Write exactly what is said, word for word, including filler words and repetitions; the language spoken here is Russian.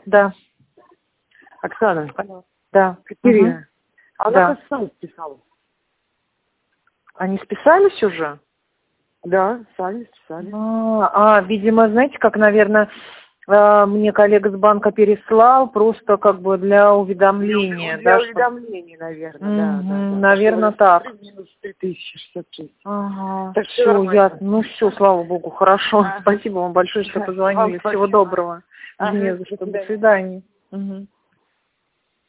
Да. Оксана. Да. Катерина. Угу. Она Да. как сам списала. Они списались уже? Да, сами списали. А, а, видимо, знаете, как, наверное, мне коллега с банка переслал, просто как бы для уведомления. Для да, уведомления, что... наверное, угу, да, да, да. наверное, так. Минус три тысячи шестьдесят шесть. Ага, Так все, я, ну все, слава богу, хорошо. Ага. Спасибо вам большое, что позвонили. Вам Всего спасибо. доброго. Ага, Не за до что. До свидания. свидания. Угу.